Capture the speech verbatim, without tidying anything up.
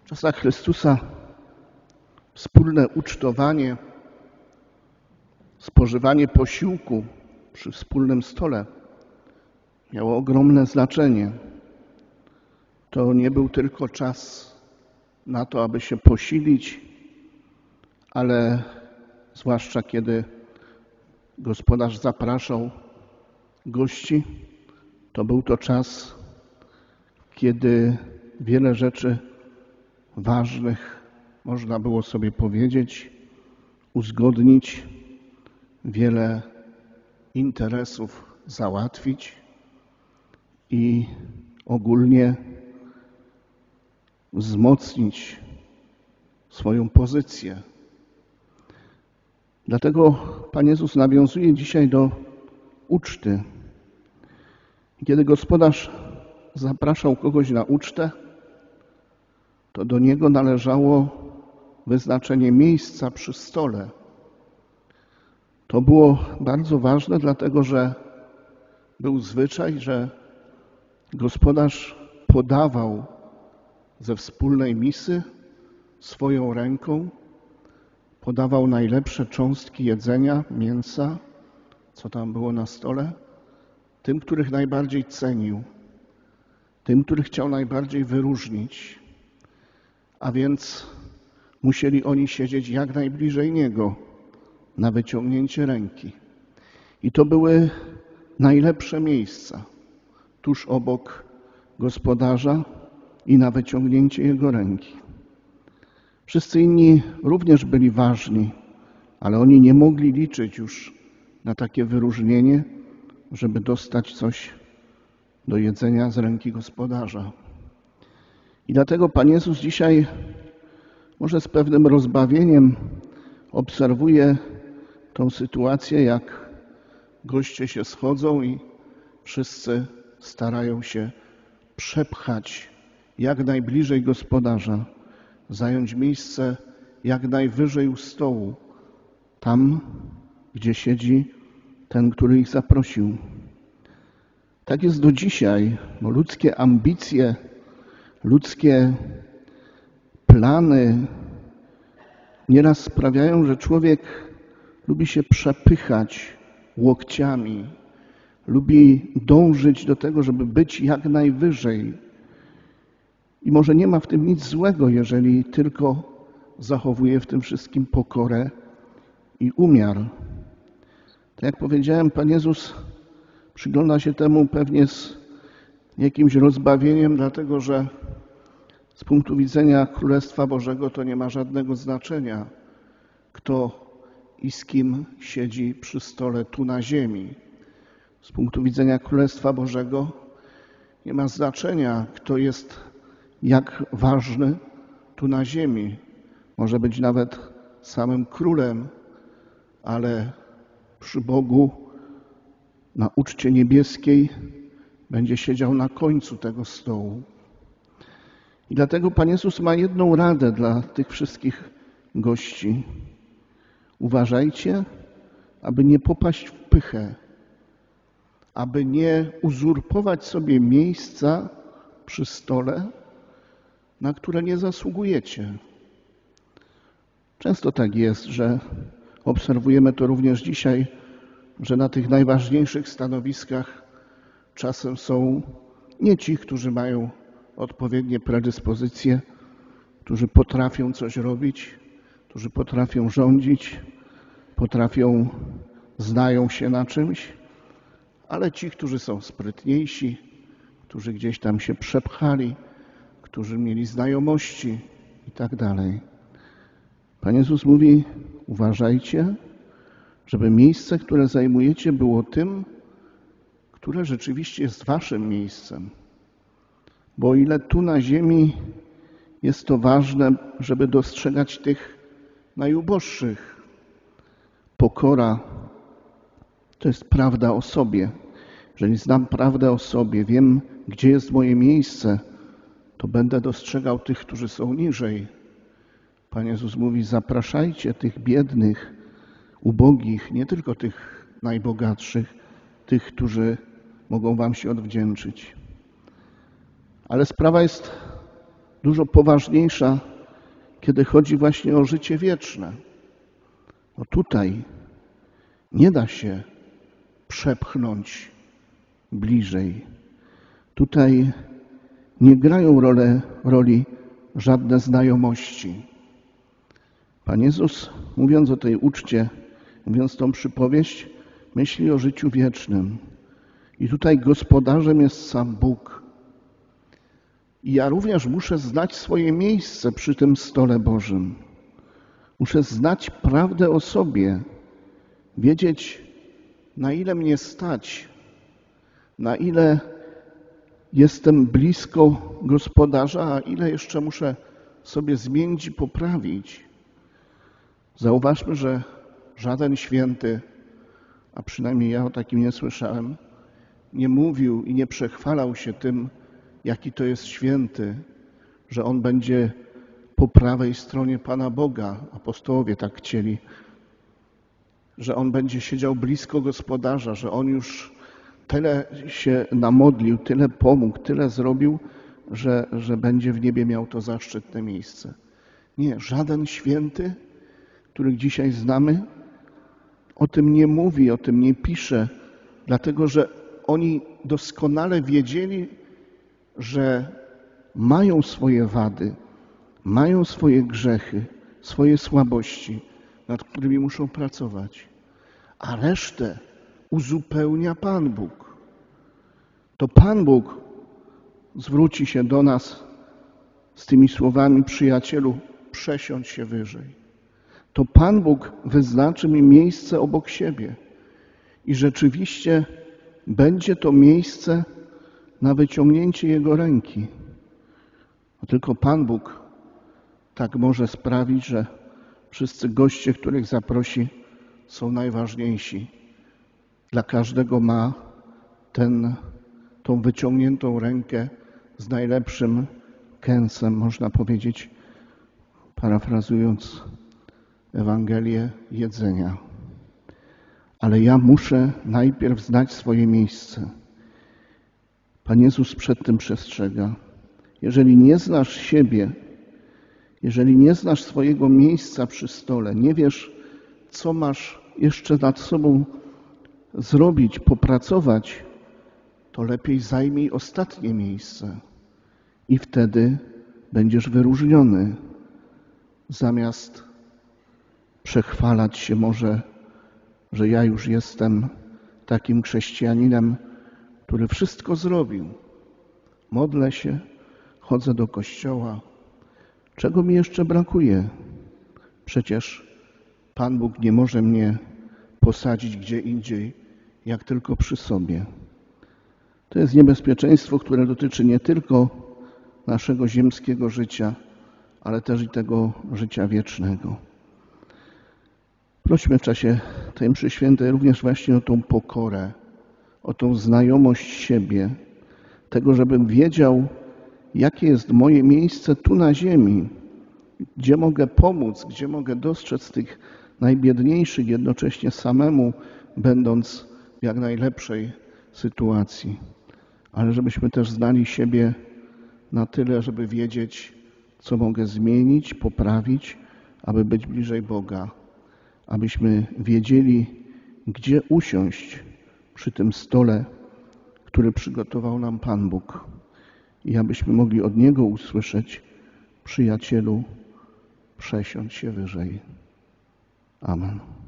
czasach Chrystusa wspólne ucztowanie, spożywanie posiłku przy wspólnym stole miało ogromne znaczenie. To nie był tylko czas na to, aby się posilić, ale zwłaszcza kiedy gospodarz zapraszał gości, to był to czas, kiedy wiele rzeczy ważnych można było sobie powiedzieć, uzgodnić, wiele interesów załatwić i ogólnie wzmocnić swoją pozycję. Dlatego Pan Jezus nawiązuje dzisiaj do uczty. Kiedy gospodarz zapraszał kogoś na ucztę, to do niego należało wyznaczenie miejsca przy stole. To było bardzo ważne, dlatego że był zwyczaj, że gospodarz podawał ze wspólnej misy swoją ręką, podawał najlepsze cząstki jedzenia, mięsa, co tam było na stole, tym, których najbardziej cenił, tym, których chciał najbardziej wyróżnić, a więc musieli oni siedzieć jak najbliżej niego, na wyciągnięcie ręki. I to były najlepsze miejsca, tuż obok gospodarza i na wyciągnięcie jego ręki. Wszyscy inni również byli ważni, ale oni nie mogli liczyć już na takie wyróżnienie, żeby dostać coś do jedzenia z ręki gospodarza. I dlatego Pan Jezus dzisiaj może z pewnym rozbawieniem obserwuje tą sytuację, jak goście się schodzą i wszyscy starają się przepchać jak najbliżej gospodarza, zająć miejsce jak najwyżej u stołu, tam, gdzie siedzi ten, który ich zaprosił. Tak jest do dzisiaj, bo ludzkie ambicje, ludzkie plany nieraz sprawiają, że człowiek lubi się przepychać łokciami, lubi dążyć do tego, żeby być jak najwyżej. I może nie ma w tym nic złego, jeżeli tylko zachowuje w tym wszystkim pokorę i umiar. Tak jak powiedziałem, Pan Jezus przygląda się temu pewnie z jakimś rozbawieniem, dlatego że z punktu widzenia Królestwa Bożego to nie ma żadnego znaczenia, kto i z kim siedzi przy stole tu na ziemi. Z punktu widzenia Królestwa Bożego nie ma znaczenia, kto jest jak ważny tu na ziemi. Może być nawet samym królem, ale przy Bogu na uczcie niebieskiej będzie siedział na końcu tego stołu. I dlatego Pan Jezus ma jedną radę dla tych wszystkich gości. Uważajcie, aby nie popaść w pychę, aby nie uzurpować sobie miejsca przy stole, na które nie zasługujecie. Często tak jest, że obserwujemy to również dzisiaj, że na tych najważniejszych stanowiskach czasem są nie ci, którzy mają odpowiednie predyspozycje, którzy potrafią coś robić, którzy potrafią rządzić, potrafią, znają się na czymś, ale ci, którzy są sprytniejsi, którzy gdzieś tam się przepchali, którzy mieli znajomości i tak dalej. Pan Jezus mówi, uważajcie, żeby miejsce, które zajmujecie, było tym, które rzeczywiście jest waszym miejscem. Bo o ile tu na ziemi jest to ważne, żeby dostrzegać tych najuboższych, pokora to jest prawda o sobie. Jeżeli znam prawdę o sobie, wiem, gdzie jest moje miejsce, to będę dostrzegał tych, którzy są niżej. Pan Jezus mówi, zapraszajcie tych biednych, ubogich, nie tylko tych najbogatszych, tych, którzy mogą wam się odwdzięczyć. Ale sprawa jest dużo poważniejsza, kiedy chodzi właśnie o życie wieczne. No tutaj nie da się przepchnąć bliżej. Tutaj nie grają role, roli żadne znajomości. Pan Jezus, mówiąc o tej uczcie, mówiąc tą przypowieść, myśli o życiu wiecznym. I tutaj gospodarzem jest sam Bóg. I ja również muszę znać swoje miejsce przy tym stole Bożym. Muszę znać prawdę o sobie, wiedzieć, na ile mnie stać, na ile jestem blisko gospodarza, a ile jeszcze muszę sobie zmienić i poprawić. Zauważmy, że żaden święty, a przynajmniej ja o takim nie słyszałem, nie mówił i nie przechwalał się tym, jaki to jest święty, że on będzie po prawej stronie Pana Boga. Apostołowie tak chcieli, że on będzie siedział blisko gospodarza, że on już tyle się namodlił, tyle pomógł, tyle zrobił, że, że będzie w niebie miał to zaszczytne miejsce. Nie, żaden święty, których dzisiaj znamy, o tym nie mówi, o tym nie pisze, dlatego że oni doskonale wiedzieli, że mają swoje wady, mają swoje grzechy, swoje słabości, nad którymi muszą pracować, a resztę uzupełnia Pan Bóg. To Pan Bóg zwróci się do nas z tymi słowami: przyjacielu, przesiądź się wyżej. To Pan Bóg wyznaczy mi miejsce obok siebie i rzeczywiście będzie to miejsce na wyciągnięcie Jego ręki. No tylko Pan Bóg tak może sprawić, że wszyscy goście, których zaprosi, są najważniejsi. Dla każdego ma ten, tą wyciągniętą rękę z najlepszym kęsem, można powiedzieć, parafrazując Ewangelię, jedzenia. Ale ja muszę najpierw znać swoje miejsce. Pan Jezus przed tym przestrzega. Jeżeli nie znasz siebie, jeżeli nie znasz swojego miejsca przy stole, nie wiesz, co masz jeszcze nad sobą zrobić, popracować, to lepiej zajmij ostatnie miejsce i wtedy będziesz wyróżniony. Zamiast przechwalać się może, że ja już jestem takim chrześcijaninem, który wszystko zrobił. Modlę się, chodzę do kościoła. Czego mi jeszcze brakuje? Przecież Pan Bóg nie może mnie posadzić gdzie indziej, jak tylko przy sobie. To jest niebezpieczeństwo, które dotyczy nie tylko naszego ziemskiego życia, ale też i tego życia wiecznego. Prośmy w czasie tej mszy świętej również właśnie o tą pokorę, o tą znajomość siebie, tego, żebym wiedział, jakie jest moje miejsce tu na ziemi, gdzie mogę pomóc, gdzie mogę dostrzec tych najbiedniejszych, jednocześnie samemu będąc w jak najlepszej sytuacji. Ale żebyśmy też znali siebie na tyle, żeby wiedzieć, co mogę zmienić, poprawić, aby być bliżej Boga. Abyśmy wiedzieli, gdzie usiąść przy tym stole, który przygotował nam Pan Bóg. I abyśmy mogli od Niego usłyszeć: przyjacielu, przesiądź się wyżej. Amen.